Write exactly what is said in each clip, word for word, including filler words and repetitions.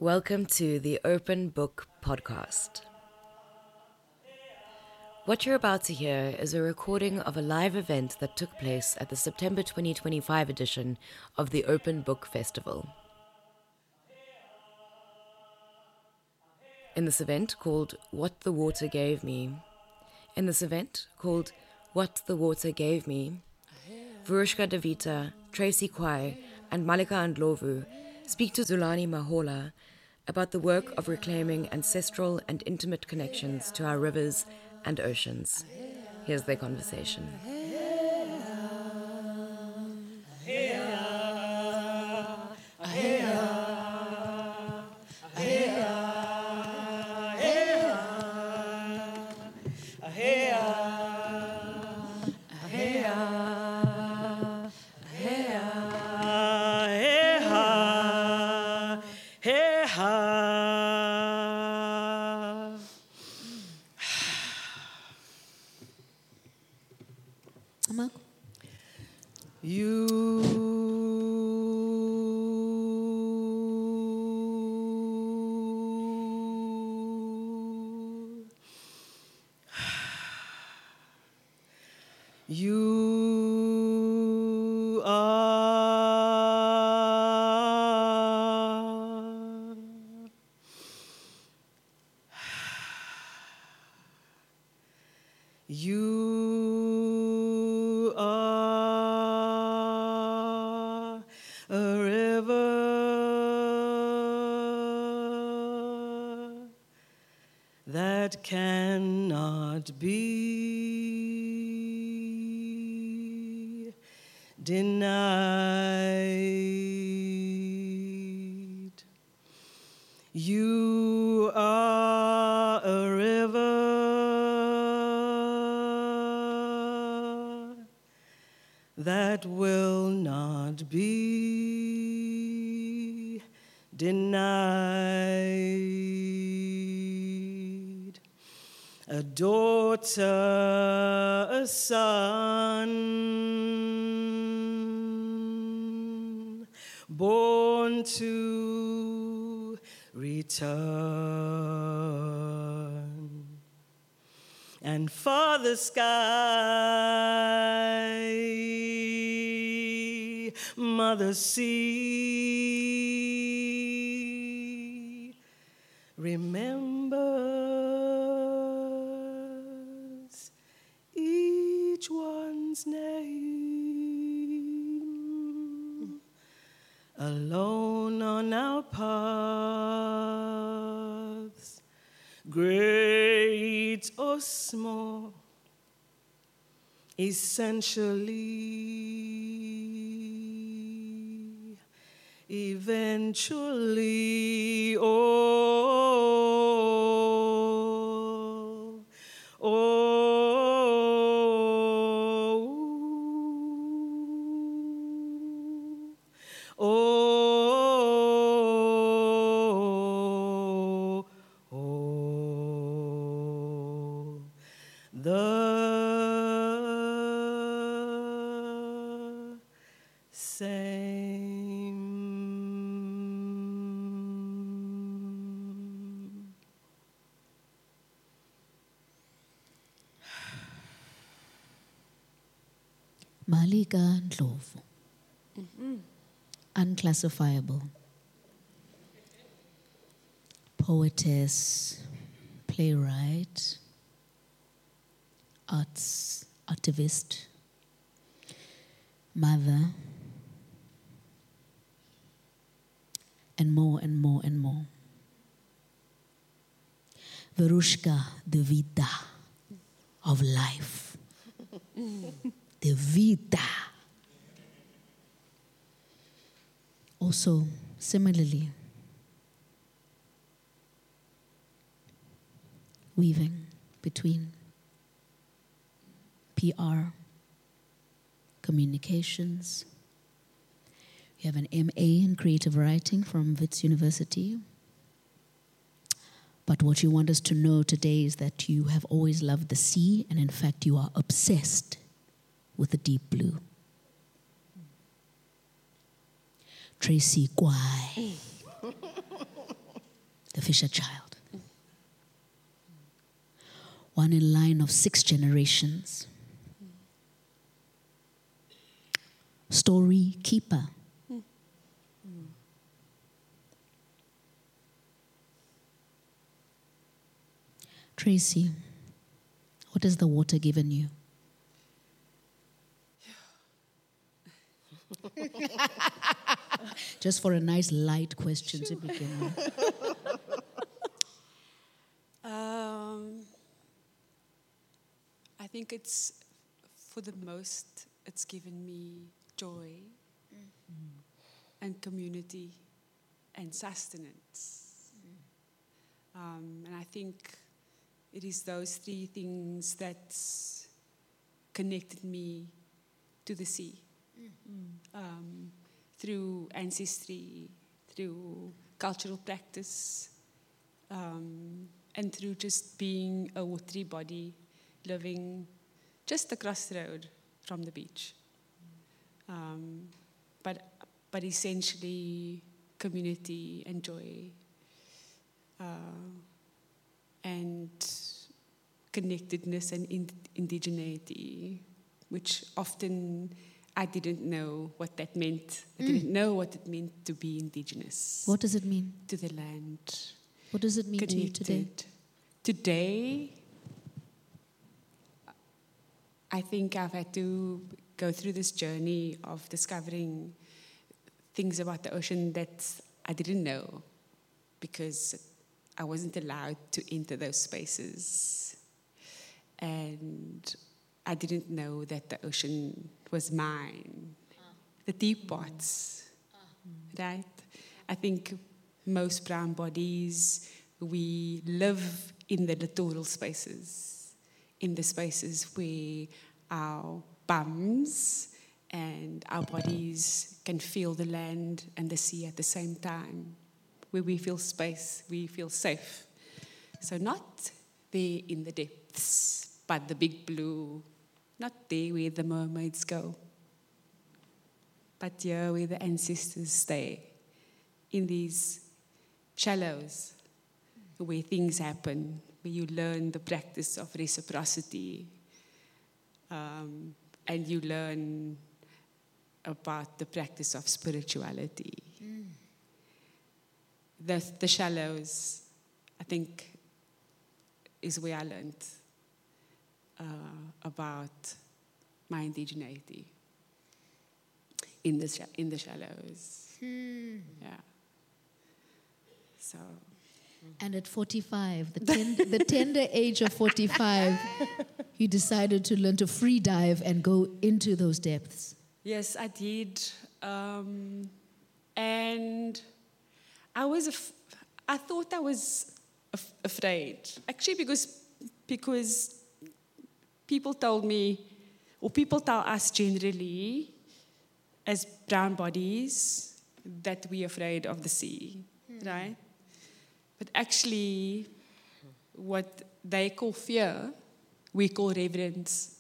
Welcome to the Open Book Podcast. What you're about to hear is a recording of a live event that took place at the September twenty twenty-five edition of the Open Book Festival. In this event called What the Water Gave Me, in this event called What the Water Gave Me, Varushka Devita, Tracy Kwai, and Malika Ndlovu speak to Zulani Mahola about the work of reclaiming ancestral and intimate connections to our rivers and oceans. Here's their conversation. You are You are a river that cannot be denied. You are a river that will not be denied. A daughter, a son, born to return. And Father Sky, Mother Sea, remembers each one's name. Alone on our paths, great or small, essentially, eventually, all, all, all, all, the same. Malika Ndlovu. Mm-hmm. Unclassifiable. Poetess, playwright, arts activist, mother, and more and more and more. Varushka Devita of life. Devita. Also, similarly, weaving between P R, communications. You have an M A in creative writing from Wits University. But what you want us to know today is that you have always loved the sea, and in fact you are obsessed with the deep blue. Tracy Kwai. the Fisher child. One in line of six generations. Story keeper. Tracy, what has the water given you? Just for a nice light question to begin with. Um, I think it's, for the most, it's given me joy mm. and community and sustenance. Mm. Um, and I think it is those three things that connected me to the sea. Mm. Um, through ancestry, through cultural practice, um, and through just being a watery body living just across the road from the beach. Um, but, but essentially community and joy uh, and connectedness and in- indigeneity, which often I didn't know what that meant. I mm. didn't know what it meant to be indigenous. What does it mean? To the land. What does it mean connected. to you today? Today, I think I've had to go through this journey of discovering things about the ocean that I didn't know because I wasn't allowed to enter those spaces. And I didn't know that the ocean was mine, uh. the deep parts, uh. right? I think most brown bodies, we live in the littoral spaces, in the spaces where our bums and our bodies can feel the land and the sea at the same time, where we feel space, we feel safe. So not there in the depths, but the big blue, not there where the mermaids go, but here where the ancestors stay, in these shallows, where things happen, where you learn the practice of reciprocity, um, and you learn about the practice of spirituality. Mm. The, the shallows, I think, is where I learned uh, about my indigeneity in the sh- in the shallows. Mm. Yeah. So. And at forty-five, the, ten- the tender age of forty-five, you decided to learn to free dive and go into those depths. Yes, I did. Um, and I was, af- I thought I was af- afraid. Actually, because, because people told me, or people tell us generally, as brown bodies, that we're afraid of the sea, hmm. right? But actually, what they call fear, we call reverence.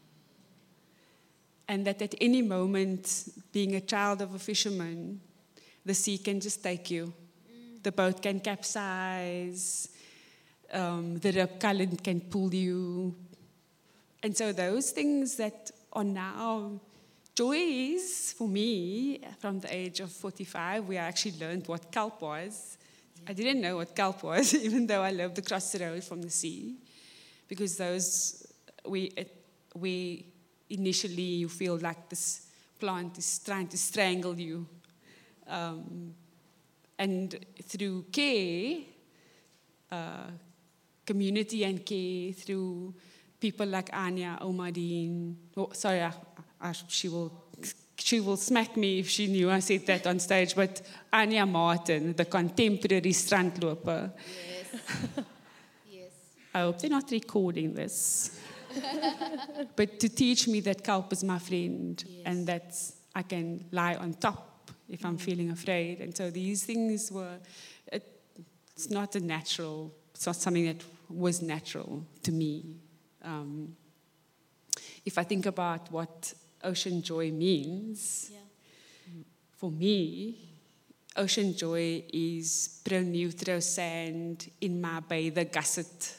And that at any moment, being a child of a fisherman, the sea can just take you. Mm. The boat can capsize, um, the rip current can pull you. And so those things that are now joys for me, from the age of forty-five, where I actually learned what kelp was. I didn't know what kelp was, even though I lived across the road from the sea, because those, we, we initially you feel like this plant is trying to strangle you. Um, and through care, uh, community and care, through people like Anya Omadine, oh, sorry, I, I, she will... She will smack me if she knew I said that on stage, but Anya Martin, the contemporary strandloper. Yes. Yes. I hope they're not recording this. But to teach me that kelp is my friend, yes. and that I can lie on top if I'm feeling afraid. And so these things were, it, it's not a natural, it's not something that was natural to me. Um, if I think about what ocean joy means, yeah. for me, Ocean Joy is pro-neutral sand in my bay, the gusset.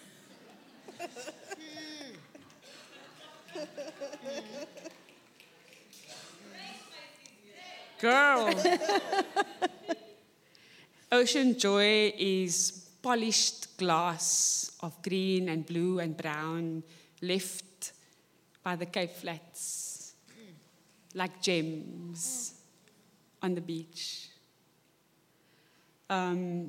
Girl. Ocean Joy is polished glass of green and blue and brown left by the Cape Flats, like gems on the beach. Um,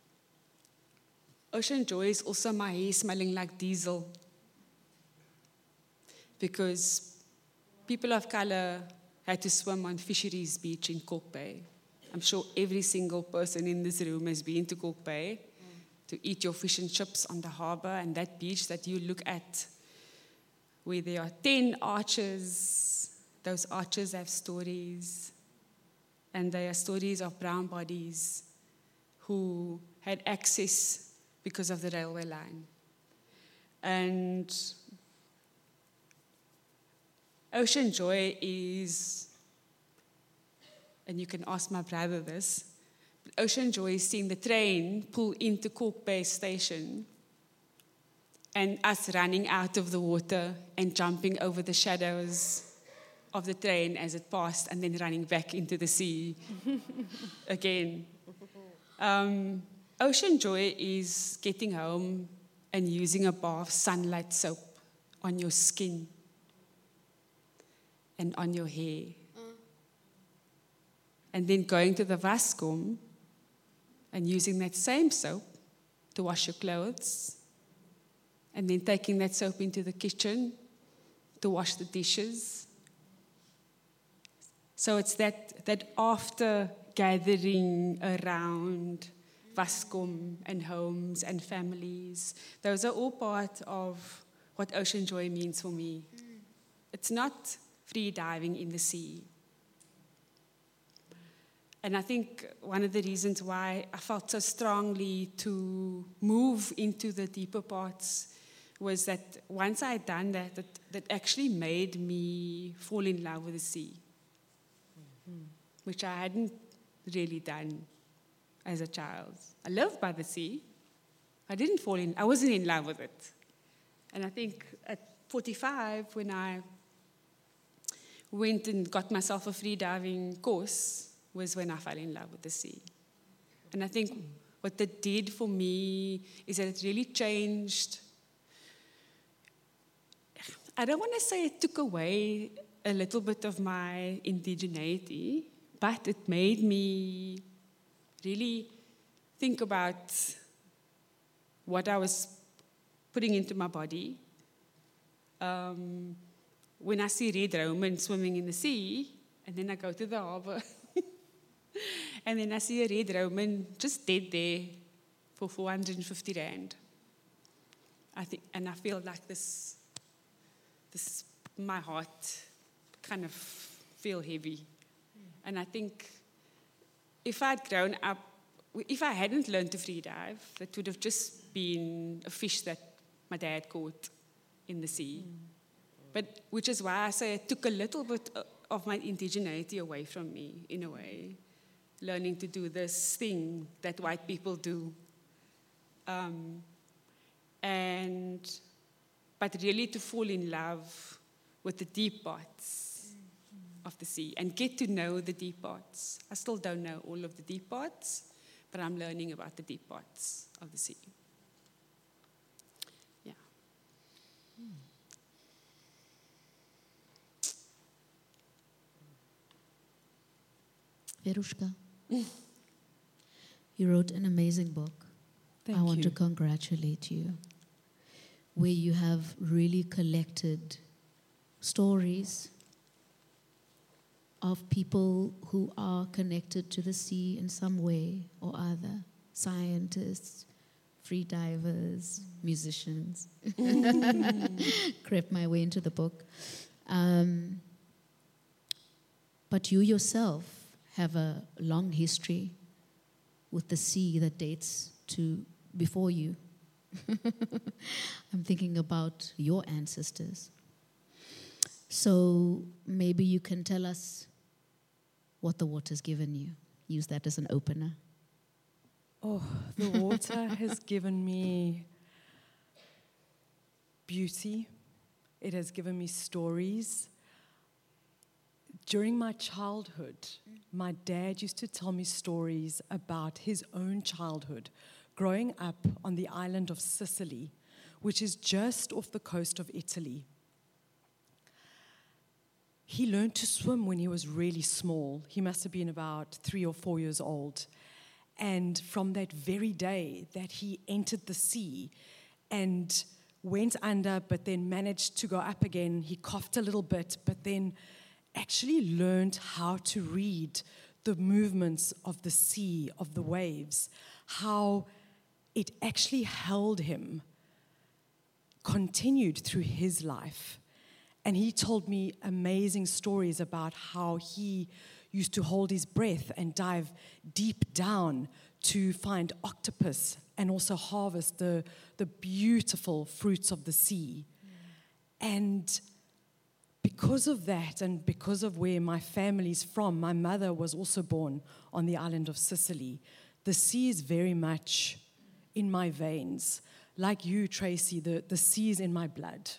Ocean Joy is also my hair smelling like diesel, because people of color had to swim on Fisheries Beach in Kalk Bay. I'm sure every single person in this room has been to Kalk Bay mm. to eat your fish and chips on the harbor, and that beach that you look at where there are ten arches. Those arches have stories, and they are stories of brown bodies who had access because of the railway line. And Ocean Joy is, and you can ask my brother this, but Ocean Joy is seeing the train pull into Kalk Bay Station and us running out of the water and jumping over the shadows of the train as it passed and then running back into the sea again. Um, Ocean Joy is getting home and using a bar of Sunlight soap on your skin and on your hair. Mm. And then going to the waskom and using that same soap to wash your clothes, and then taking that soap into the kitchen to wash the dishes. So it's that, that after gathering around waskom and homes and families, those are all part of what Ocean Joy means for me. Mm. It's not free diving in the sea. And I think one of the reasons why I felt so strongly to move into the deeper parts was that once I had done that, that, that actually made me fall in love with the sea, mm-hmm. which I hadn't really done as a child. I lived by the sea. I didn't fall in, I wasn't in love with it. And I think at forty-five, when I went and got myself a free diving course, was when I fell in love with the sea. And I think what that did for me is that it really changed. I don't want to say it took away a little bit of my indigeneity, but it made me really think about what I was putting into my body. Um, when I see red roman swimming in the sea, and then I go to the harbor, and then I see a red roman just dead there for four hundred fifty rand. I think, and I feel like this, this, my heart kind of feel heavy. And I think if I'd grown up, if I hadn't learned to free dive, that would have just been a fish that my dad caught in the sea. Mm. But which is why I say it took a little bit of my indigeneity away from me, in a way, learning to do this thing that white people do. Um, and, but really to fall in love with the deep parts of the sea and get to know the deep parts. I still don't know all of the deep parts, but I'm learning about the deep parts of the sea. Yeah. Verushka, you wrote an amazing book. Thank I want you. to congratulate you, where you have really collected stories of people who are connected to the sea in some way or other. Scientists, free divers, musicians. Crept my way into the book. Um, but you yourself have a long history with the sea that dates to before you. I'm thinking about your ancestors. So maybe you can tell us what the water's given you. use that as an opener. Oh, the water has given me beauty. It has given me stories. During my childhood, my dad used to tell me stories about his own childhood growing up on the island of Sicily, which is just off the coast of Italy. He learned to swim when he was really small. He must have been about three or four years old. And from that very day that he entered the sea and went under, but then managed to go up again, he coughed a little bit, but then actually learned how to read the movements of the sea, of the waves, how it actually held him, continued through his life. And he told me amazing stories about how he used to hold his breath and dive deep down to find octopus and also harvest the, the beautiful fruits of the sea. Mm. And because of that and because of where my family's from, my mother was also born on the island of Sicily. The sea is very much in my veins. Like you, Tracy, the, the sea is in my blood.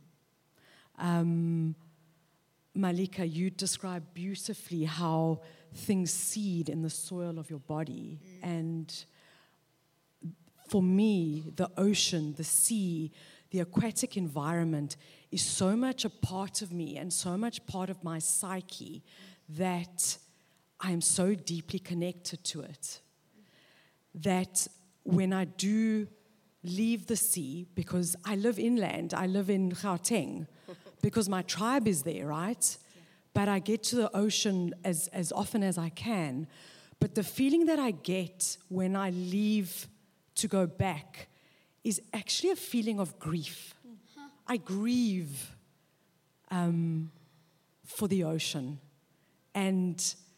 Um, Malika, you described beautifully how things seed in the soil of your body. Mm. And for me, the ocean, the sea, the aquatic environment is so much a part of me and so much part of my psyche that I am so deeply connected to it. That when I do leave the sea, because I live inland, I live in Gauteng, because my tribe is there, right? Yeah. But I get to the ocean as, as often as I can. But the feeling that I get when I leave to go back is actually a feeling of grief. Uh-huh. I grieve um, for the ocean. And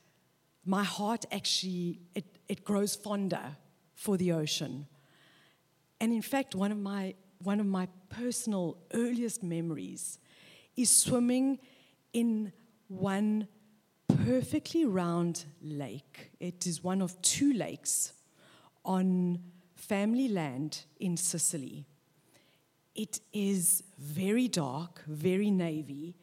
my heart actually, it, it grows fonder for the ocean. And in fact, one of my one of my personal earliest memories is swimming in one perfectly round lake. It is one of two lakes on family land in Sicily. It is very dark, very navy,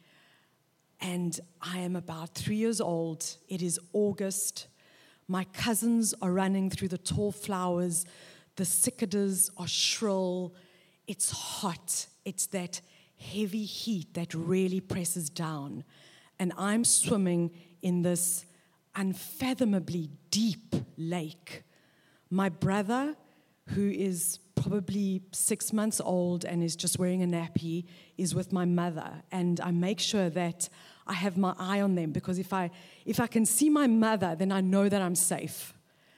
and I am about three years old. It is August. My cousins are running through the tall flowers. The cicadas are shrill. It's hot. It's that heavy heat that really presses down. And I'm swimming in this unfathomably deep lake. My brother, who is probably six months old and is just wearing a nappy, is with my mother. And I make sure that I have my eye on them, because if I if I can see my mother, then I know that I'm safe.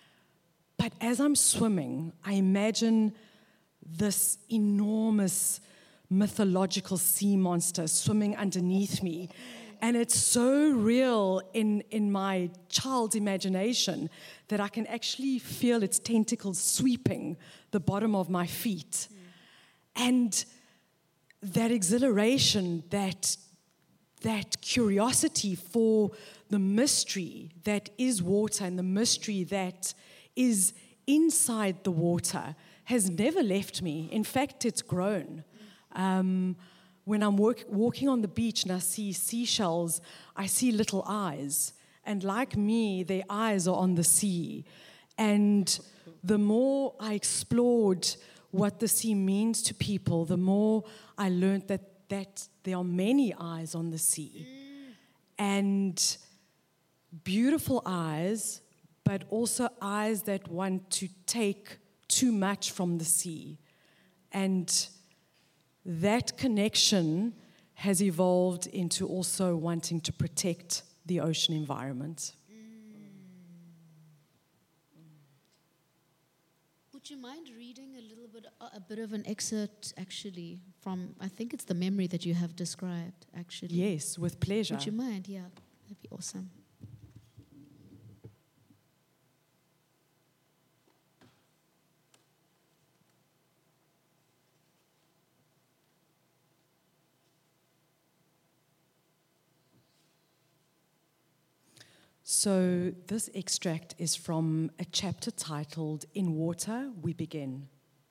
But as I'm swimming, I imagine this enormous mythological sea monster swimming underneath me. And it's so real in, in my child's imagination that I can actually feel its tentacles sweeping the bottom of my feet. Mm. And that exhilaration, that, that curiosity for the mystery that is water and the mystery that is inside the water has never left me. In fact, it's grown. Um, when I'm work, walking on the beach and I see seashells, I see little eyes. And like me, their eyes are on the sea. And the more I explored what the sea means to people, the more I learned that, that there are many eyes on the sea. And beautiful eyes, but also eyes that want to take too much from the sea. And that connection has evolved into also wanting to protect the ocean environment. Would you mind reading a little bit, a bit of an excerpt, actually, from, I think it's the memory that you have described, actually? Yes, with pleasure. Would you mind? Yeah, that'd be awesome. So this extract is from a chapter titled In Water We Begin.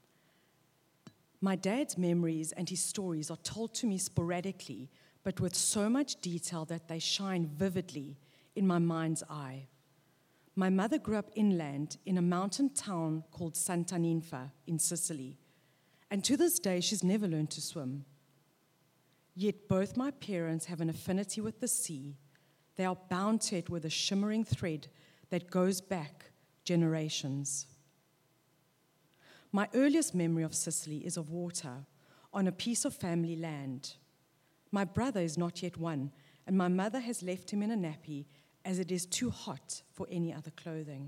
My dad's memories and his stories are told to me sporadically, but with so much detail that they shine vividly in my mind's eye. My mother grew up inland in a mountain town called Santa Ninfa in Sicily, and to this day she's never learned to swim. Yet both my parents have an affinity with the sea. They are bound to it with a shimmering thread that goes back generations. My earliest memory of Sicily is of water on a piece of family land. My brother is not yet one, and my mother has left him in a nappy as it is too hot for any other clothing.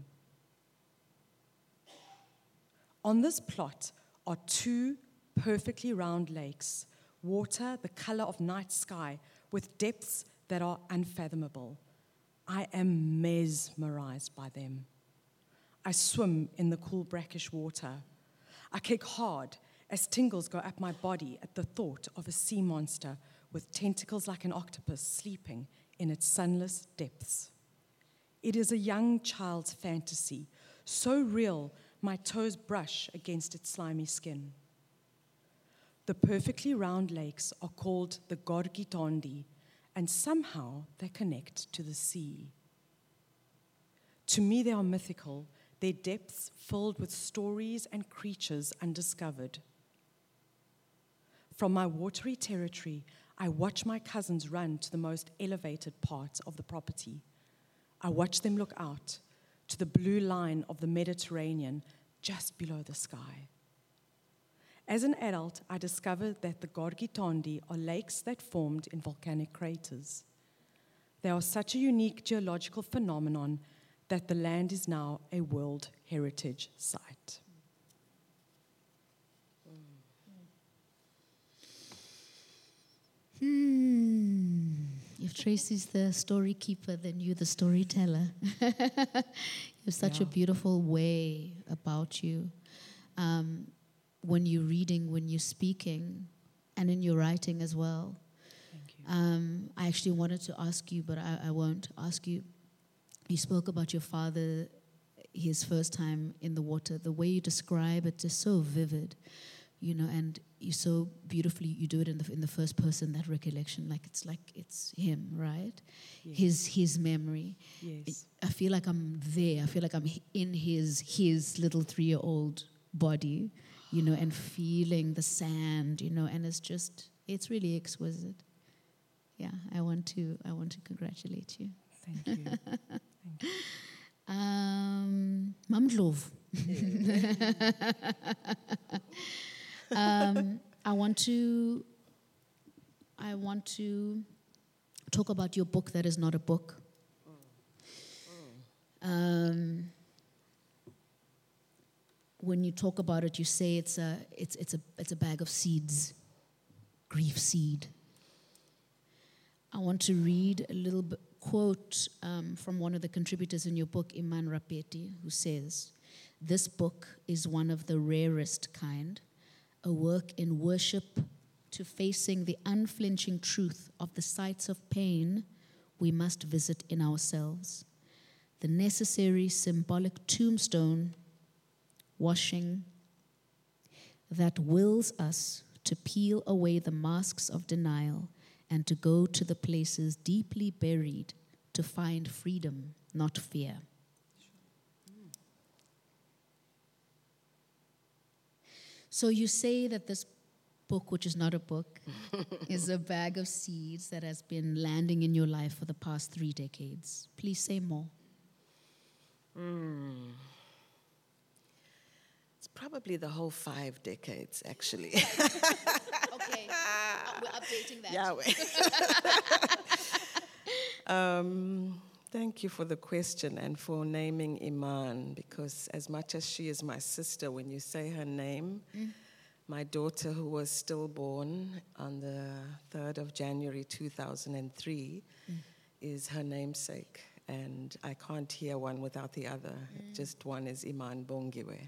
On this plot are two perfectly round lakes, water the color of night sky with depths that are unfathomable. I am mesmerized by them. I swim in the cool brackish water. I kick hard as tingles go up my body at the thought of a sea monster with tentacles like an octopus sleeping in its sunless depths. It is a young child's fantasy, so real my toes brush against its slimy skin. The perfectly round lakes are called the Gorgi Tondi, and somehow they connect to the sea. To me, they are mythical, their depths filled with stories and creatures undiscovered. From my watery territory, I watch my cousins run to the most elevated parts of the property. I watch them look out to the blue line of the Mediterranean just below the sky. As an adult, I discovered that the Gorgi Tondi are lakes that formed in volcanic craters. They are such a unique geological phenomenon that the land is now a World Heritage Site. Hmm. If Tracy's the story keeper, then you're the storyteller. You have such Yeah. a beautiful way about you. Um, when you're reading, when you're speaking, and in your writing as well. Thank you. Um, I actually wanted to ask you, but I, I won't ask you. You spoke about your father, his first time in the water. The way you describe it is so vivid, you know, and you so beautifully, you do it in the in the first person, that recollection, like it's like it's him, right? Yes. His his memory. Yes. I feel like I'm there. I feel like I'm in his his little three-year-old body, you know, and feeling the sand, you know, and it's just, it's really exquisite. Yeah, I want to I want to congratulate you. Thank you. Thank you. Um, Mamdlov. um, I want to I want to talk about your book that is not a book. Um, when you talk about it, you say it's a it's it's a it's a bag of seeds, grief seed. I want to read a little bit, quote um, from one of the contributors in your book, Iman Rapeti, who says, "This book is one of the rarest kind, a work in worship to facing the unflinching truth of the sites of pain we must visit in ourselves, the necessary symbolic tombstone washing that wills us to peel away the masks of denial and to go to the places deeply buried to find freedom, not fear." So you say that this book, which is not a book, is a bag of seeds that has been landing in your life for the past three decades. Please say more. Mm. It's probably the whole five decades, actually. Okay, we're updating that. Yeah. um, thank you for the question and for naming Iman, because as much as she is my sister, when you say her name, mm. my daughter, who was stillborn on the third of January two thousand three, mm. is her namesake. And I can't hear one without the other. Mm. Just one is Iman Bongiwe.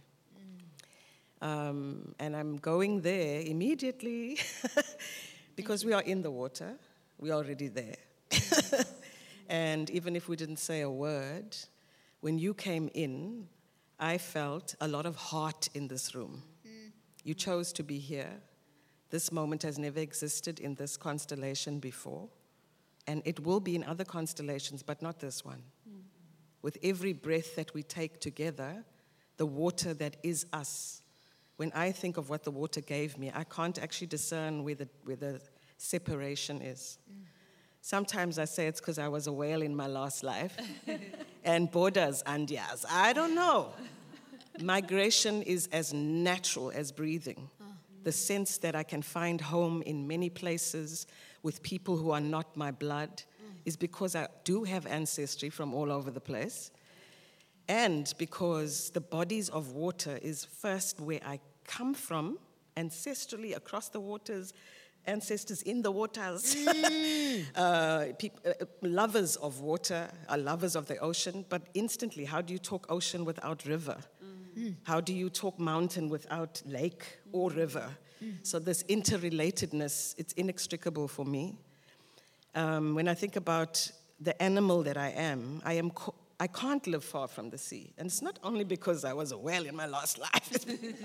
Um, and I'm going there immediately because we are in the water. We're already there. And even if we didn't say a word, when you came in, I felt a lot of heart in this room. Mm. You chose to be here. This moment has never existed in this constellation before. And it will be in other constellations, but not this one. Mm. With every breath that we take together, the water that is us. When I think of what the water gave me, I can't actually discern where the, where the separation is. Mm. Sometimes I say it's because I was a whale in my last life, and borders and yes, I don't know. Migration is as natural as breathing. Oh. The sense that I can find home in many places with people who are not my blood mm. is because I do have ancestry from all over the place, and because the bodies of water is first where I come from, ancestrally across the waters, ancestors in the waters, mm. uh, peop- uh, lovers of water, are lovers of the ocean, but instantly, how do you talk ocean without river? Mm. How do you talk mountain without lake or river? Mm. So this interrelatedness, it's inextricable for me. Um, when I think about the animal that I am, I am co- I can't live far from the sea. And it's not only because I was a whale in my last life.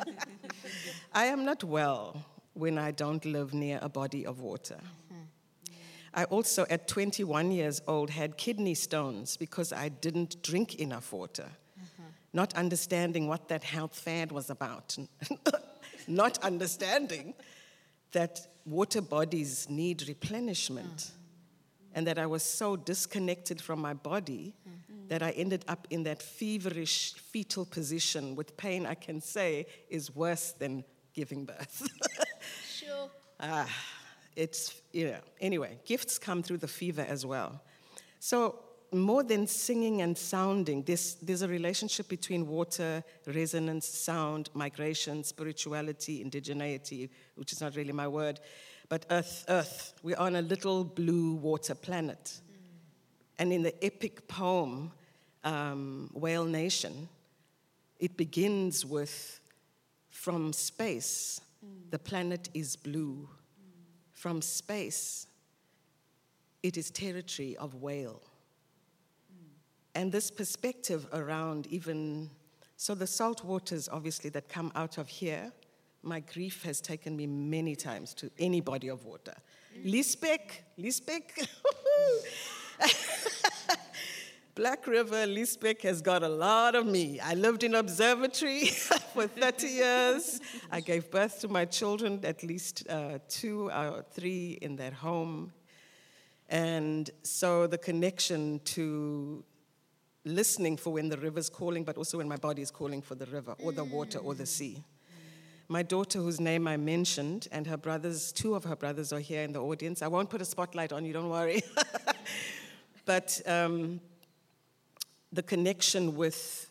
I am not well when I don't live near a body of water. Mm-hmm. I also, at twenty-one years old, had kidney stones because I didn't drink enough water, mm-hmm. not understanding what that health fad was about, not understanding that water bodies need replenishment, mm-hmm. and that I was so disconnected from my body mm-hmm. that I ended up in that feverish fetal position with pain I can say is worse than giving birth. Sure. Ah, it's, you know, anyway, gifts come through the fever as well. So more than singing and sounding, there's, there's a relationship between water, resonance, sound, migration, spirituality, indigeneity, which is not really my word, but earth, earth. We're on a little blue water planet. Mm. And in the epic poem, um, Whale Nation, it begins with, from space, mm. the planet is blue. Mm. From space, it is territory of whale. Mm. And this perspective around even, so the salt waters, obviously, that come out of here, my grief has taken me many times to any body of water. Mm. Liesbeek, Liesbeek. Black River, Liesbeek has got a lot of me. I lived in observatory for thirty years. I gave birth to my children, at least uh, two or three in that home. And so the connection to listening for when the river's calling, but also when my body is calling for the river or the water or the sea. My daughter, whose name I mentioned, and her brothers, two of her brothers are here in the audience. I won't put a spotlight on you, don't worry. But um, the connection with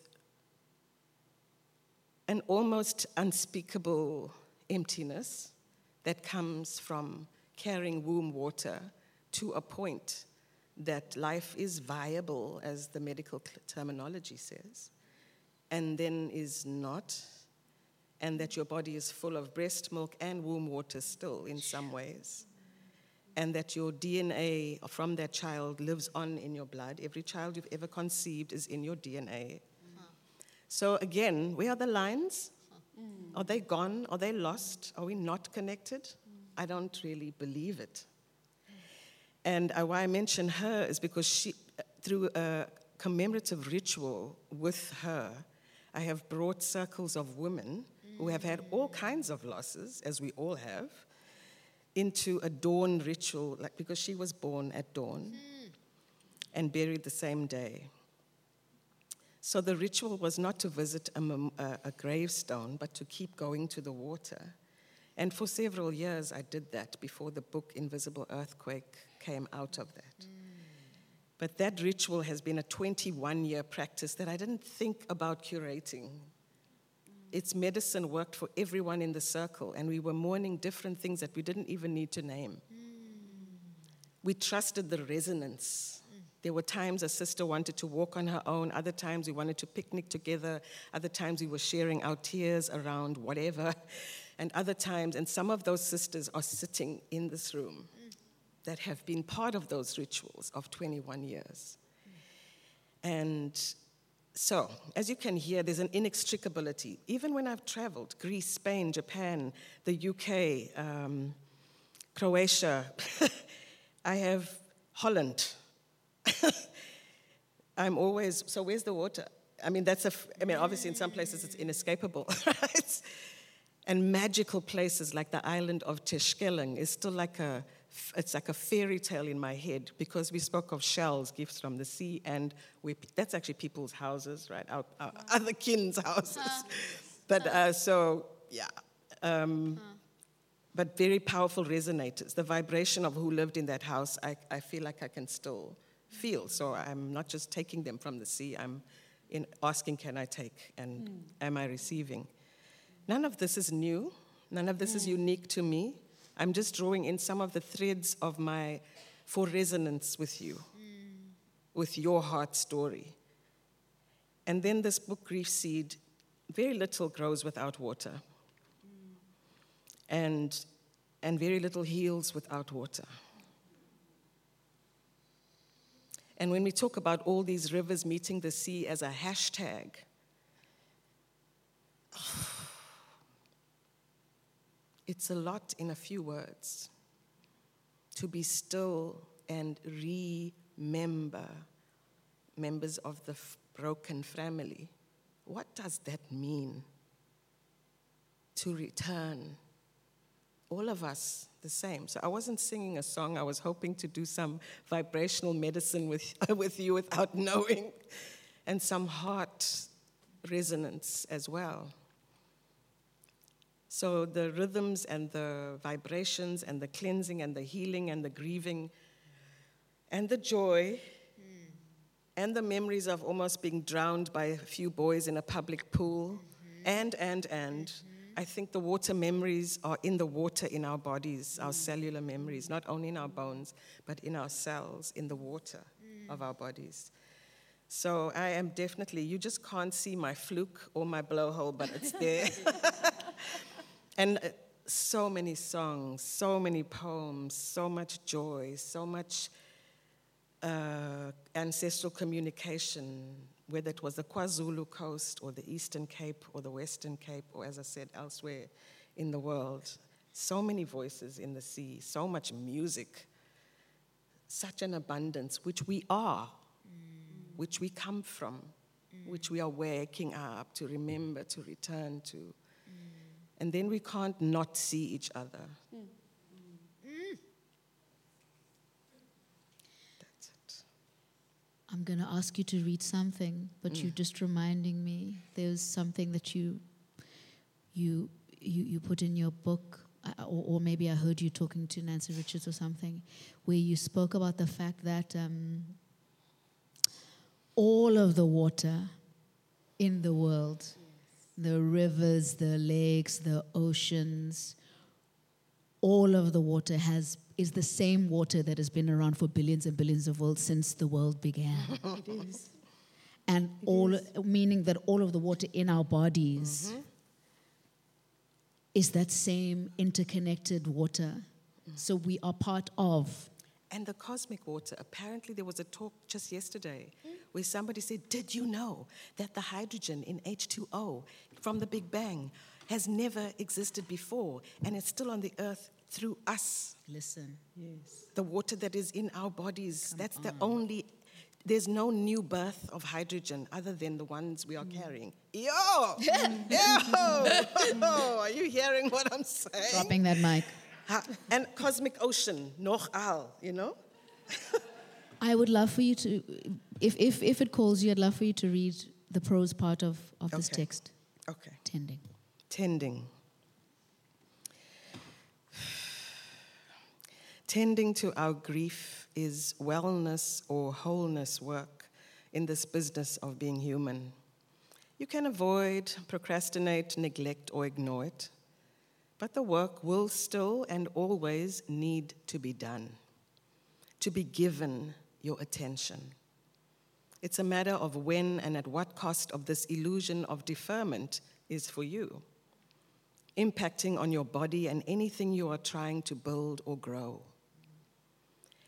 an almost unspeakable emptiness that comes from carrying womb water to a point that life is viable, as the medical terminology says, and then is not, and that your body is full of breast milk and womb water still in some ways, and that your D N A from that child lives on in your blood. Every child you've ever conceived is in your D N A. Mm. So again, where are the lines? Mm. Are they gone? Are they lost? Are we not connected? Mm. I don't really believe it. Mm. And uh, why I mention her is because she, through a commemorative ritual with her, I have brought circles of women mm. who have had all kinds of losses, as we all have, into a dawn ritual, like because she was born at dawn mm. and buried the same day. So the ritual was not to visit a, a, a gravestone, but to keep going to the water. And for several years I did that before the book Invisible Earthquake came out of that. Mm. But that ritual has been a twenty-one-year practice that I didn't think about curating. Its medicine worked for everyone in the circle, and we were mourning different things that we didn't even need to name. Mm. We trusted the resonance. Mm. There were times a sister wanted to walk on her own, other times we wanted to picnic together, other times we were sharing our tears around whatever, and other times, and some of those sisters are sitting in this room. Mm. that have been part of those rituals of twenty-one years. And so, as you can hear, there's an inextricability. Even when I've traveled, Greece, Spain, Japan, the U K, um, Croatia, I have Holland. I'm always, so where's the water? I mean, that's a, I mean, obviously in some places it's inescapable, right? And magical places like the island of Terschelling is still like a, it's like a fairy tale in my head, because we spoke of shells, gifts from the sea, and we, that's actually people's houses, right? Our, our other kin's houses. But uh, so, yeah. Um, but very powerful resonators. The vibration of who lived in that house, I, I feel like I can still feel. So I'm not just taking them from the sea, I'm in asking, can I take, and mm. am I receiving? None of this is new. None of this mm. is unique to me. I'm just drawing in some of the threads of my, for resonance with you, mm. with your heart story. And then this book, Grief Seed, very little grows without water. Mm. And, and very little heals without water. And when we talk about all these rivers meeting the sea as a hashtag, it's a lot in a few words. To be still and remember members of the f- broken family. What does that mean? To return. All of us the same. So I wasn't singing a song. I was hoping to do some vibrational medicine with, with you without knowing, and some heart resonance as well. So the rhythms and the vibrations and the cleansing and the healing and the grieving and the joy mm. and the memories of almost being drowned by a few boys in a public pool, mm-hmm. and, and, and. Mm-hmm. I think the water memories are in the water in our bodies, mm. our cellular memories, not only in our bones, but in our cells, in the water mm. of our bodies. So I am definitely, you just can't see my fluke or my blowhole, but it's there. And uh, so many songs, so many poems, so much joy, so much uh, ancestral communication, whether it was the KwaZulu coast or the Eastern Cape or the Western Cape, or as I said, elsewhere in the world. So many voices in the sea, so much music, such an abundance, which we are, mm. which we come from, mm. which we are waking up to remember, to return to. Mm. And then we can't not see each other. Mm. Mm. That's it. I'm going to ask you to read something, but mm. you're just reminding me. There's something that you you you, you put in your book, or, or maybe I heard you talking to Nancy Richards or something, where you spoke about the fact that um, all of the water in the world, the rivers, the lakes, the oceans, all of the water has is the same water that has been around for billions and billions of worlds since the world began. It is. And it all, is. meaning that all of the water in our bodies Mm-hmm. is that same interconnected water. Mm. So we are part of. And the cosmic water, apparently there was a talk just yesterday mm. where somebody said, did you know that the hydrogen in H two O from the Big Bang has never existed before, and it's still on the earth through us? Listen. Yes. The water that is in our bodies, Come that's on. the only, there's no new birth of hydrogen other than the ones we are mm. carrying. Yo! Yo! Are you hearing what I'm saying? Dropping that mic. Ha- and cosmic ocean, noch al, you know? I would love for you to, if, if, if it calls you, I'd love for you to read the prose part of, of this Okay. text. Okay. Tending. Tending. Tending to our grief is wellness or wholeness work in this business of being human. You can avoid, procrastinate, neglect, or ignore it, but the work will still and always need to be done, to be given your attention. It's a matter of when and at what cost of this illusion of deferment is for you, impacting on your body and anything you are trying to build or grow.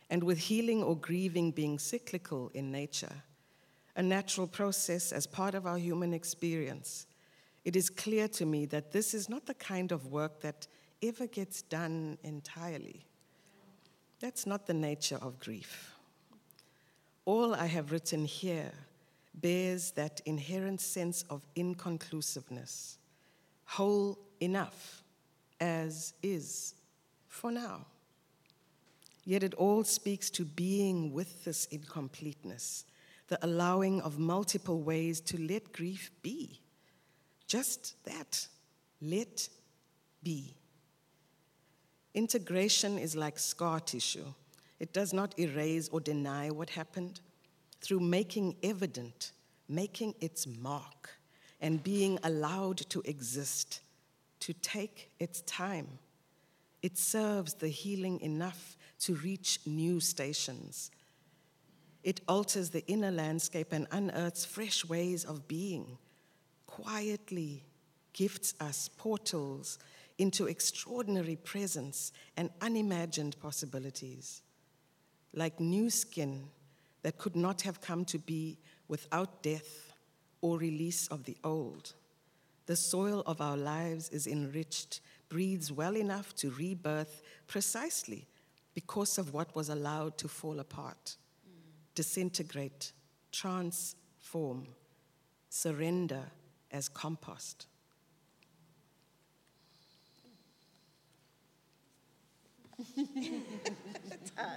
And with healing or grieving being cyclical in nature, a natural process as part of our human experience, it is clear to me that this is not the kind of work that ever gets done entirely. That's not the nature of grief. All I have written here bears that inherent sense of inconclusiveness, whole enough as is for now. Yet it all speaks to being with this incompleteness, the allowing of multiple ways to let grief be. Just that, let be. Integration is like scar tissue. It does not erase or deny what happened. Through making evident, making its mark, and being allowed to exist, to take its time, it serves the healing enough to reach new stations. It alters the inner landscape and unearths fresh ways of being, quietly gifts us portals into extraordinary presence and unimagined possibilities, like new skin that could not have come to be without death or release of the old. The soil of our lives is enriched, breathes well enough to rebirth precisely because of what was allowed to fall apart, disintegrate, transform, surrender as compost. It's hard.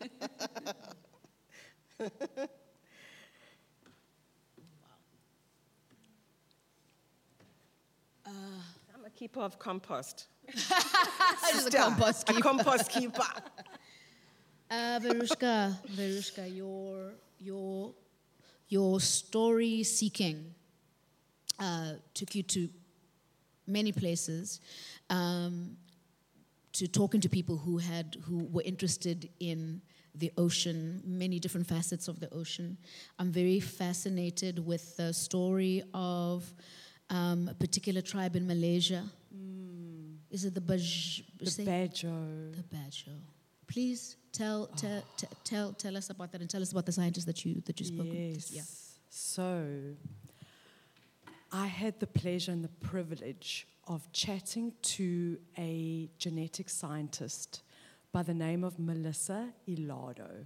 Uh, I'm a keeper of compost. She's a compost keeper. A compost keeper. Uh, Verushka, Verushka, your your your story seeking uh, took you to many places, um, to talking to people who had who were interested in the ocean, many different facets of the ocean. I'm very fascinated with the story of um, a particular tribe in Malaysia. Mm. Is it the Baj? The say- Badjo. The Badjo. Please tell tell, t- tell tell us about that and tell us about the scientists that you that you spoke Yes. with. Yeah. So, I had the pleasure and the privilege of chatting to a genetic scientist by the name of Melissa Ilado.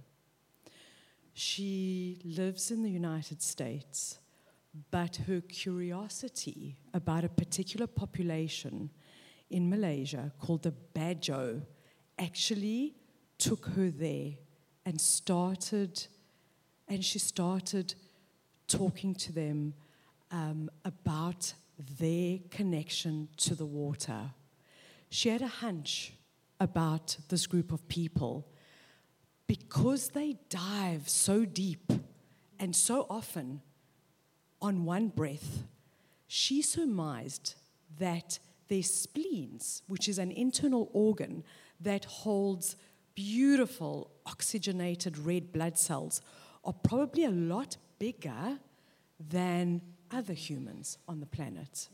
She lives in the United States, but her curiosity about a particular population in Malaysia called the Badjo actually took her there and started, and she started talking to them um, about their connection to the water. She had a hunch about this group of people because they dive so deep and so often on one breath. She surmised that their spleens, which is an internal organ that holds beautiful oxygenated red blood cells, are probably a lot bigger than other humans on the planet.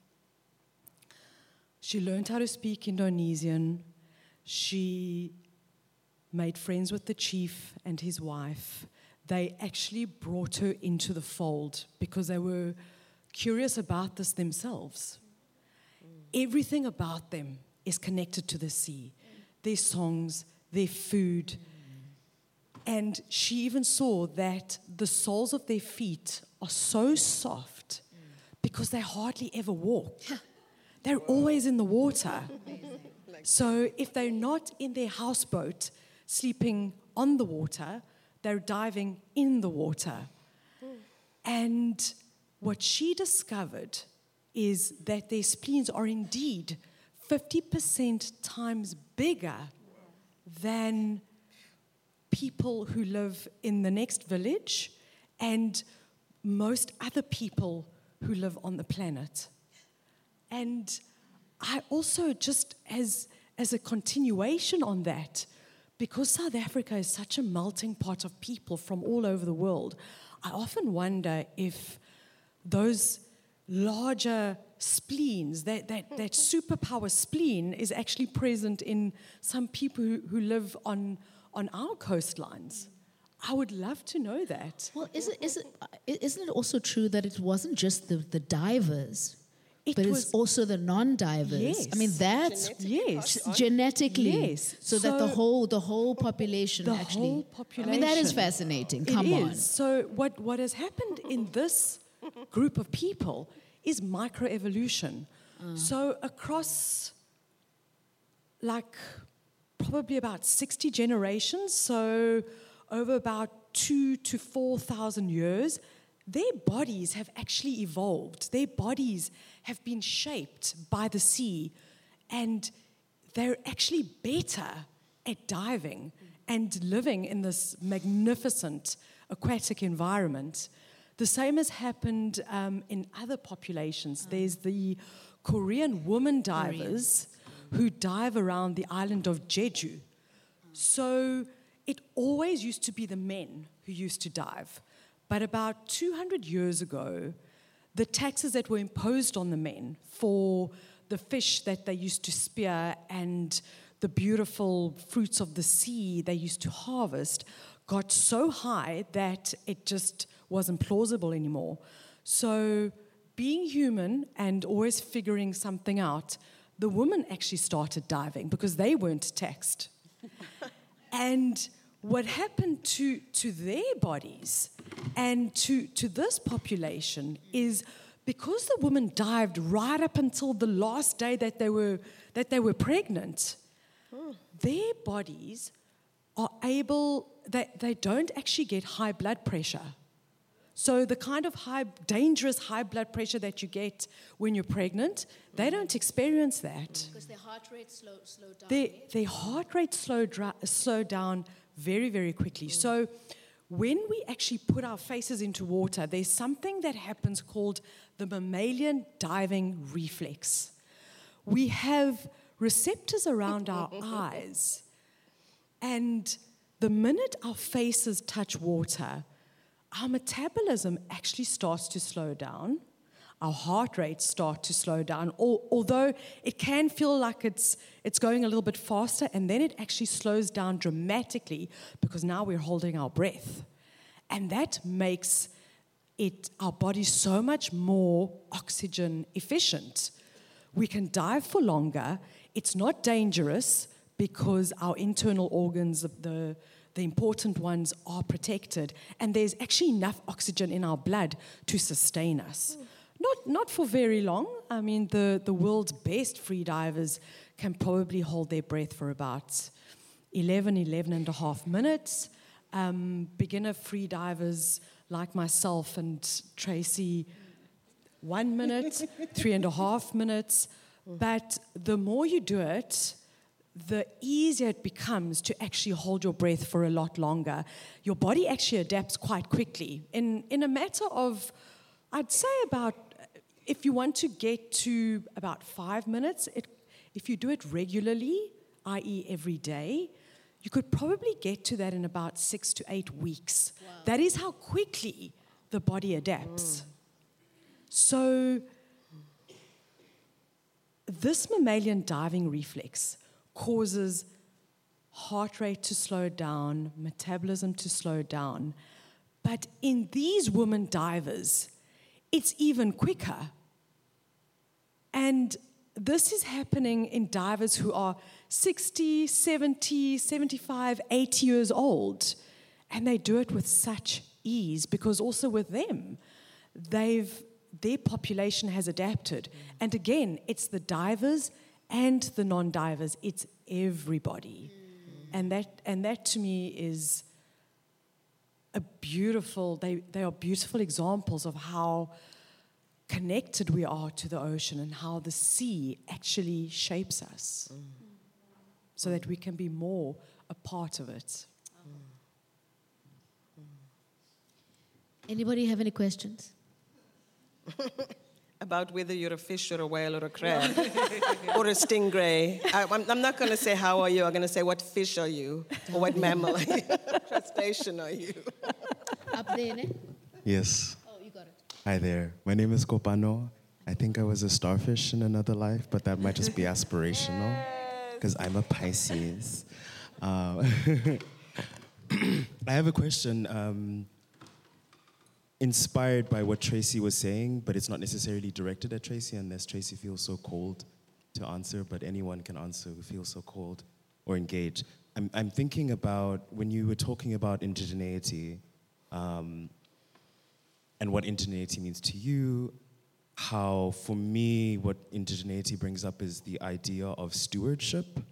She learned how to speak Indonesian. She made friends with the chief and his wife. They actually brought her into the fold because they were curious about this themselves. Everything about them is connected to the sea. Their songs, their food. And she even saw that the soles of their feet are so soft because they hardly ever walk. They're always in the water. So if they're not in their houseboat sleeping on the water, they're diving in the water. And what she discovered is that their spleens are indeed fifty percent times bigger than people who live in the next village and most other people who live on the planet. And I also, just as, as a continuation on that, because South Africa is such a melting pot of people from all over the world, I often wonder if those larger spleens, that, that, that superpower spleen is actually present in some people who, who live on, on our coastlines? I would love to know that. Well, is it, is it, uh, isn't it also true that it wasn't just the, the divers, It but was- it's also the non-divers? Yes. I mean, that's Yes. genetically, Yes. so, that the So- whole the whole population The actually. whole I mean, that is population. fascinating. It Come on. is. So what, what has happened in this group of people is microevolution. So across like probably about sixty generations, so over about two to four thousand years, their bodies have actually evolved. Their bodies have been shaped by the sea, and they're actually better at diving and living in this magnificent aquatic environment. The same has happened um, in other populations. There's the Korean women divers who dive around the island of Jeju. So it always used to be the men who used to dive. But about two hundred years ago, the taxes that were imposed on the men for the fish that they used to spear and the beautiful fruits of the sea they used to harvest got so high that it just wasn't plausible anymore. So being human and always figuring something out, the women actually started diving because they weren't taxed. And what happened to, to their bodies and to, to this population is because the women dived right up until the last day that they were, that they were pregnant, their bodies are able, they, they don't actually get high blood pressure. So the kind of high, dangerous high blood pressure that you get when you're pregnant, they don't experience that. Because their heart rate slow, slowed down. Their, their heart rate slowed, dra- slowed down very, very quickly. So when we actually put our faces into water, there's something that happens called the mammalian diving reflex. We have receptors around our eyes, and the minute our faces touch water, our metabolism actually starts to slow down. Our heart rates start to slow down, al- although it can feel like it's, it's going a little bit faster, and then it actually slows down dramatically because now we're holding our breath. And that makes it, our body so much more oxygen efficient. We can dive for longer. It's not dangerous because our internal organs, the The important ones are protected, and there's actually enough oxygen in our blood to sustain us. Not, not for very long. I mean, the, the world's best free divers can probably hold their breath for about eleven, eleven and a half minutes. Um, beginner free divers like myself and Tracy, one minute, three and a half minutes. But the more you do it, the easier it becomes to actually hold your breath for a lot longer. Your body actually adapts quite quickly. In, in a matter of, I'd say about, if you want to get to about five minutes, it, if you do it regularly, that is every day, you could probably get to that in about six to eight weeks. Wow. That is how quickly the body adapts. Mm. So this mammalian diving reflex causes heart rate to slow down, metabolism to slow down. But in these women divers, it's even quicker. And this is happening in divers who are sixty, seventy, seventy-five, eighty years old. And they do it with such ease because also with them, they've, their population has adapted. And again, it's the divers and the non-divers, it's everybody. Mm. And that and that to me is a beautiful, they, they are beautiful examples of how connected we are to the ocean and how the sea actually shapes us mm. so that we can be more a part of it. Mm. Anybody have any questions? About whether you're a fish or a whale or a crab or a stingray. I, I'm, I'm not going to say how are you. I'm going to say what fish are you or what mammal are you, crustacean are you. Up there, ne? Yes. Oh, you got it. Hi there. My name is Kopano. I think I was a starfish in another life, but that might just be aspirational because I'm a Pisces. Uh, I have a question. Um, inspired by what Tracy was saying, but it's not necessarily directed at Tracy unless Tracy feels so cold to answer, but anyone can answer who feels so cold or engaged. I'm, I'm thinking about when you were talking about indigeneity um, and what indigeneity means to you, how for me what indigeneity brings up is the idea of stewardship.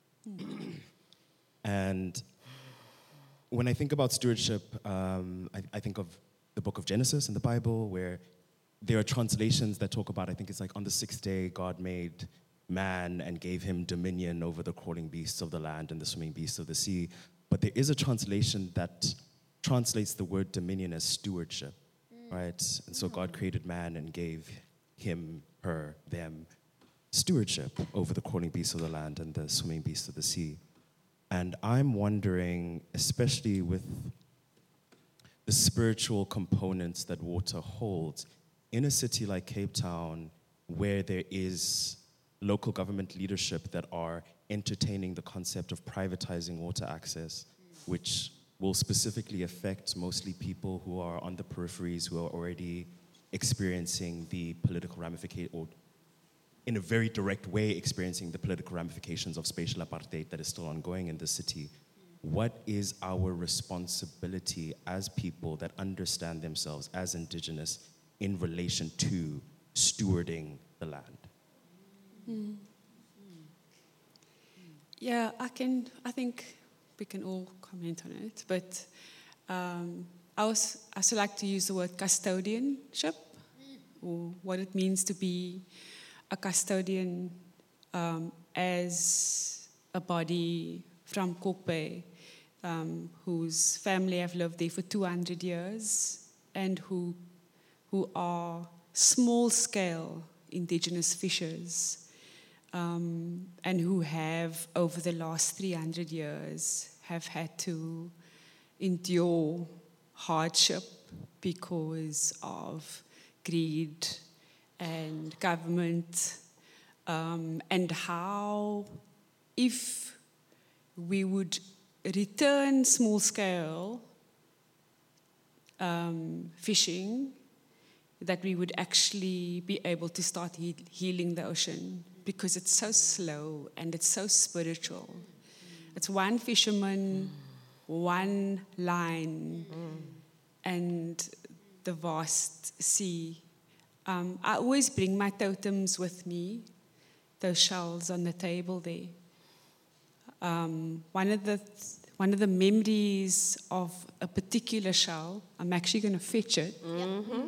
And when I think about stewardship, um, I, I think of the book of Genesis in the Bible, where there are translations that talk about, I think it's like on the sixth day, God made man and gave him dominion over the crawling beasts of the land and the swimming beasts of the sea. But there is a translation that translates the word dominion as stewardship, right? And so God created man and gave him, her, them stewardship over the crawling beasts of the land and the swimming beasts of the sea. And I'm wondering, especially with the spiritual components that water holds, in a city like Cape Town, where there is local government leadership that are entertaining the concept of privatizing water access, which will specifically affect mostly people who are on the peripheries, who are already experiencing the political ramification, or in a very direct way experiencing the political ramifications of spatial apartheid that is still ongoing in the city. What is our responsibility as people that understand themselves as indigenous in relation to stewarding the land? Mm. Yeah, I can. I think we can all comment on it, but um, I also, I also like to use the word custodianship, or what it means to be a custodian um, as a body from Kalk Bay, um, whose family have lived there for two hundred years, and who who are small-scale indigenous fishers, um, and who have, over the last three hundred years, have had to endure hardship because of greed and government, um, and how if we would return small-scale um, fishing, that we would actually be able to start he- healing the ocean, because it's so slow and it's so spiritual. It's one fisherman, one line, and the vast sea. Um, I always bring my totems with me, those shells on the table there. Um, one of the one of the memories of a particular shell, I'm actually going to fetch it. Mm-hmm.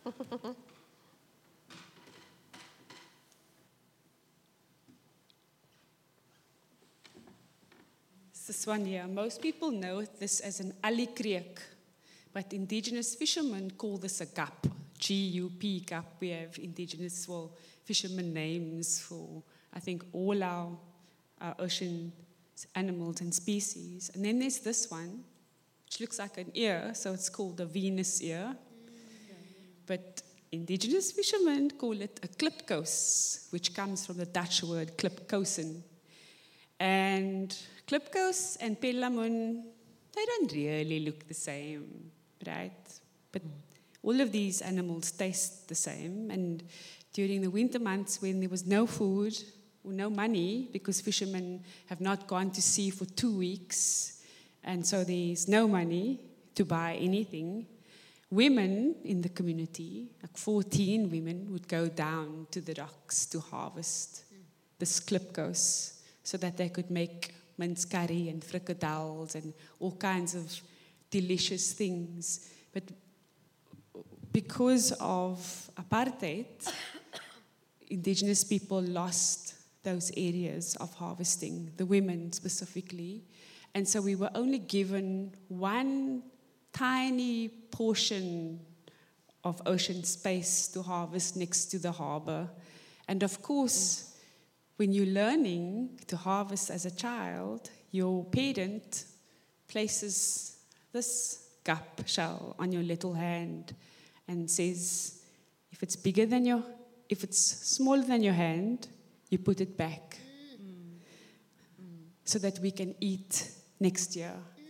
It's this one here. Most people know this as an alikreek, but indigenous fishermen call this a gap. G U P, gap. We have indigenous, well, fishermen names for, I think, all our, our ocean animals and species. And then there's this one, which looks like an ear, so it's called a Venus ear. But indigenous fishermen call it a klipkous, which comes from the Dutch word klipkousen. And klipkous and pellamoen, they don't really look the same, right? But all of these animals taste the same. And during the winter months when there was no food or no money, because fishermen have not gone to sea for two weeks, and so there's no money to buy anything, women in the community, like fourteen women, would go down to the docks to harvest this klipkous so that they could make mince curry and frikadelles and all kinds of delicious things. But because of apartheid, indigenous people lost those areas of harvesting, the women specifically. And so we were only given one tiny portion of ocean space to harvest next to the harbor. And of course, when you're learning to harvest as a child, your parent places this gap shell on your little hand and says, if it's bigger than your, if it's smaller than your hand, you put it back, mm. so that we can eat next year.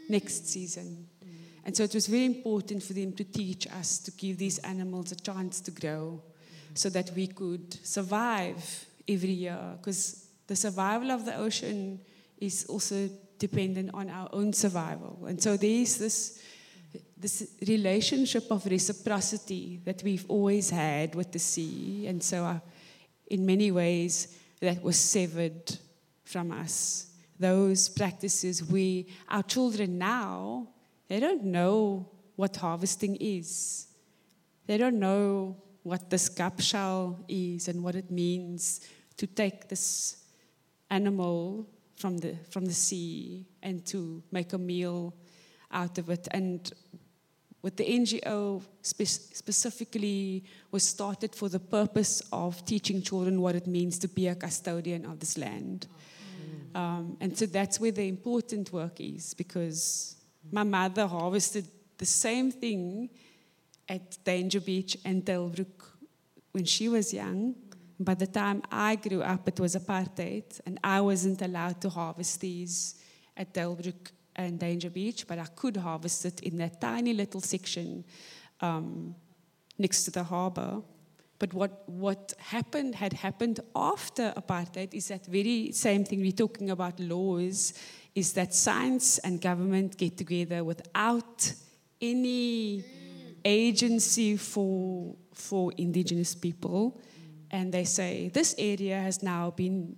next season. And so it was very important for them to teach us to give these animals a chance to grow so that we could survive every year. Because the survival of the ocean is also dependent on our own survival. And so there's this, this relationship of reciprocity that we've always had with the sea. And so uh, in many ways that was severed from us. Those practices, we, our children now, they don't know what harvesting is. They don't know what this cup shell is and what it means to take this animal from the from the sea and to make a meal out of it. And with the N G O spe- specifically was started for the purpose of teaching children what it means to be a custodian of this land. Um, and so that's where the important work is, because my mother harvested the same thing at Danger Beach and Delbroek when she was young. By the time I grew up, it was apartheid, and I wasn't allowed to harvest these at Delbroek and Danger Beach, but I could harvest it in that tiny little section um, next to the harbor. But what, what happened, had happened after apartheid is that very same thing we're talking about laws, is that science and government get together without any agency for, for indigenous people. And they say, this area has now been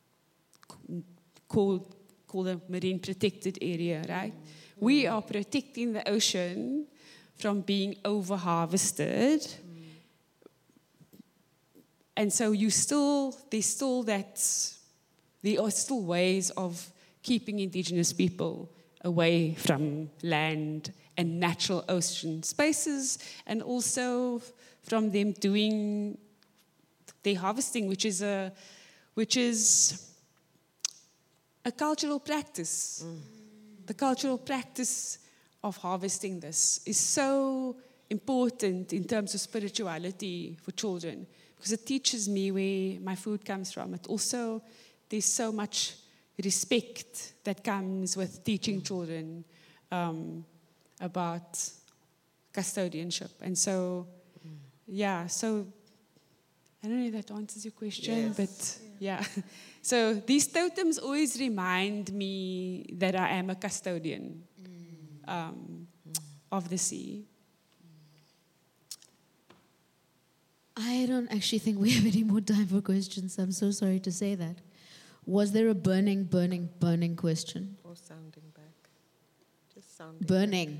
called, called a marine protected area, right? We are protecting the ocean from being over-harvested. And so you still, there's still that, there are still ways of keeping indigenous people away from land and natural ocean spaces, and also from them doing their harvesting, which is a, which is a cultural practice. Mm. The cultural practice of harvesting this is so important in terms of spirituality for children, because it teaches me where my food comes from. It also, there's so much respect that comes with teaching children um, about custodianship. And so, yeah, so I don't know if that answers your question, yes. But yeah. So these totems always remind me that I am a custodian um, of the sea. I don't actually think we have any more time for questions. I'm so sorry to say that. Was there a burning, burning, burning question? Or sounding back. Just sounding Burning.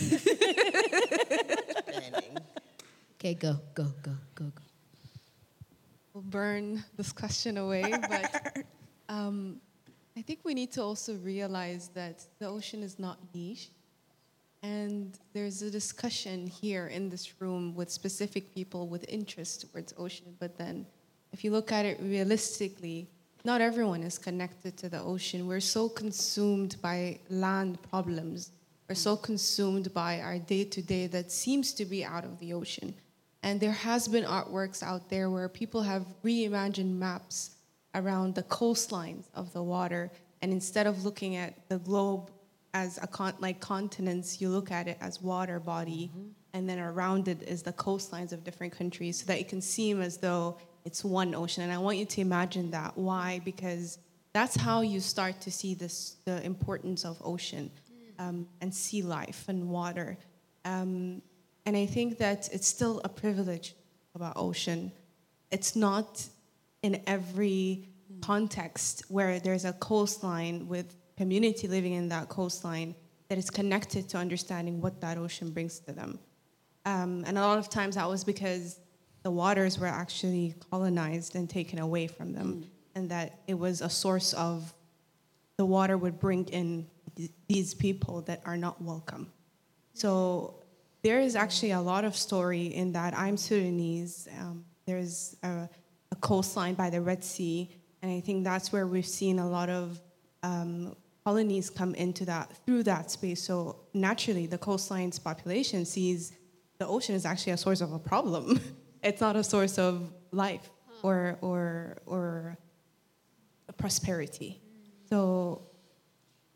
back. Burning. Okay, go, go, go, go, go. We'll burn this question away, but um, I think we need to also realize that the ocean is not niche. And there's a discussion here in this room with specific people with interest towards ocean. But then if you look at it realistically, not everyone is connected to the ocean. We're so consumed by land problems. We're so consumed by our day-to-day that seems to be out of the ocean. And there has been artworks out there where people have reimagined maps around the coastlines of the water. And instead of looking at the globe as a con- like continents, you look at it as water body, mm-hmm. and then around it is the coastlines of different countries, so that it can seem as though it's one ocean. And I want you to imagine that. Why? Because that's how you start to see this, the importance of ocean um, and sea life and water. Um, and I think that it's still a privilege about ocean. It's not in every context where there's a coastline with community living in that coastline that is connected to understanding what that ocean brings to them. Um, and a lot of times that was because the waters were actually colonized and taken away from them, mm. and that it was a source of, the water would bring in th- these people that are not welcome. So there is actually a lot of story in that. I'm Sudanese. Um, there's a, a coastline by the Red Sea, and I think that's where we've seen a lot of um, colonies come into that through that space. So naturally, the coastline's population sees the ocean is actually a source of a problem. It's not a source of life or or or prosperity. So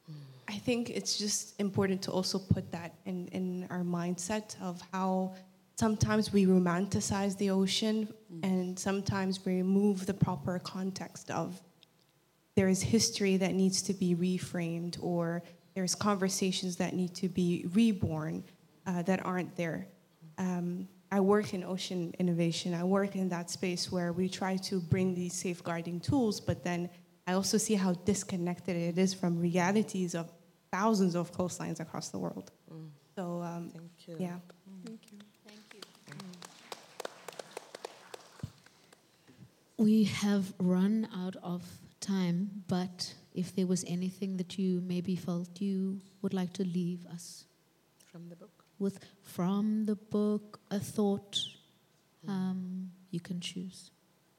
I think it's just important to also put that in, in our mindset of how sometimes we romanticize the ocean mm. and sometimes we remove the proper context of there is history that needs to be reframed or there's conversations that need to be reborn uh, that aren't there. Um, I work in ocean innovation. I work in that space where we try to bring these safeguarding tools, but then I also see how disconnected it is from realities of thousands of coastlines across the world. Mm. So, um, Thank you. yeah. Mm. Thank you. Thank you. Mm. We have run out of time, but if there was anything that you maybe felt you would like to leave us From the book? with from the book, a thought, um, you can choose.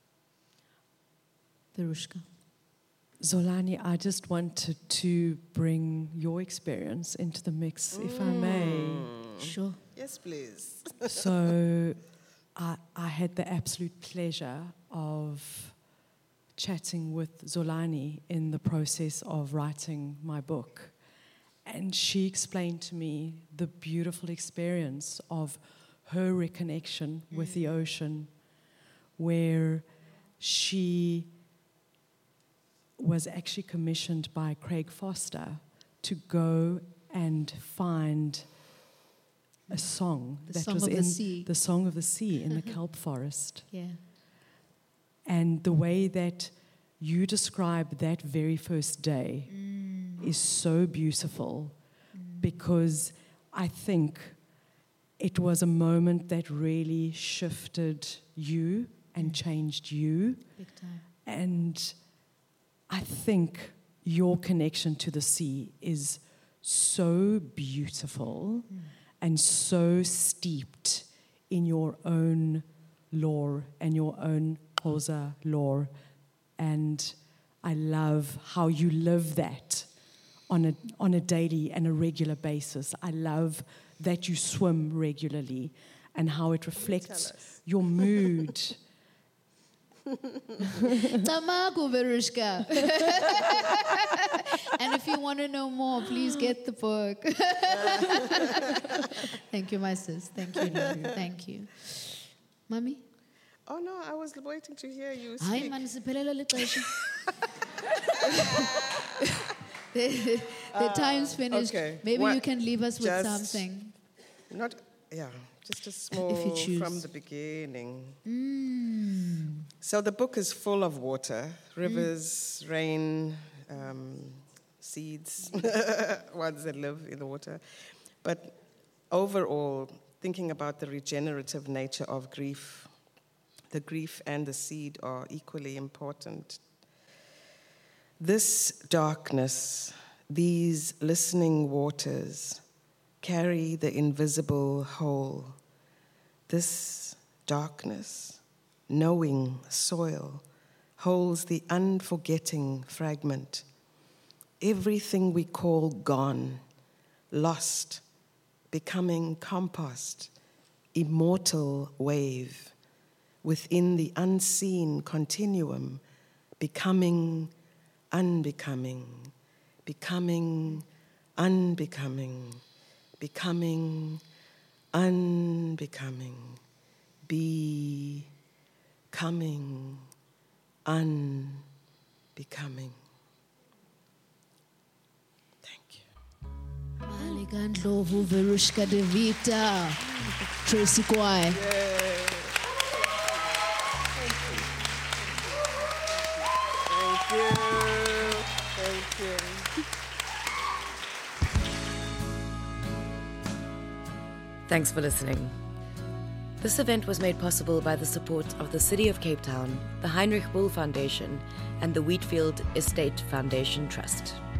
Verushka. Zolani, I just wanted to bring your experience into the mix, if I may. Sure. Yes, please. So I, I had the absolute pleasure of chatting with Zolani in the process of writing my book. And she explained to me the beautiful experience of her reconnection mm. with the ocean, where she was actually commissioned by Craig Foster to go and find a song the that song was of in the sea. the Song of the Sea in the kelp forest. Yeah. And the way that you describe that very first day Mm. is so beautiful Mm. because I think it was a moment that really shifted you and changed you. Big time. And I think your connection to the sea is so beautiful Mm. and so steeped in your own lore and your own Xhosa lore. And I love how you live that on a, on a daily and a regular basis. I love that you swim regularly and how it reflects your mood. Tamaku, Verushka. And if you want to know more, please get the book. Thank you, my sis. Thank you, Lulu. Thank you. Mami? Oh, no, I was waiting to hear you Hi, speak. man. the, the time's finished. okay. Maybe What- you can leave us with just- something. Not, yeah, just a small If you choose. from the beginning. Mm. So the book is full of water, rivers, mm. rain, um, seeds, ones that live in the water. But overall, thinking about the regenerative nature of grief, the grief and the seed are equally important. This darkness, these listening waters, carry the invisible whole. This darkness, knowing soil, holds the unforgetting fragment. Everything we call gone, lost, becoming compost, immortal wave, within the unseen continuum, becoming unbecoming, becoming unbecoming, becoming unbecoming, be coming unbecoming. Thank you. Malika Ndlovu, Verushka De Vita, Tracy Kwai. Thank you. Thank you. Thanks for listening. This event was made possible by the support of the City of Cape Town, the Heinrich Bull Foundation, and the Wheatfield Estate Foundation Trust.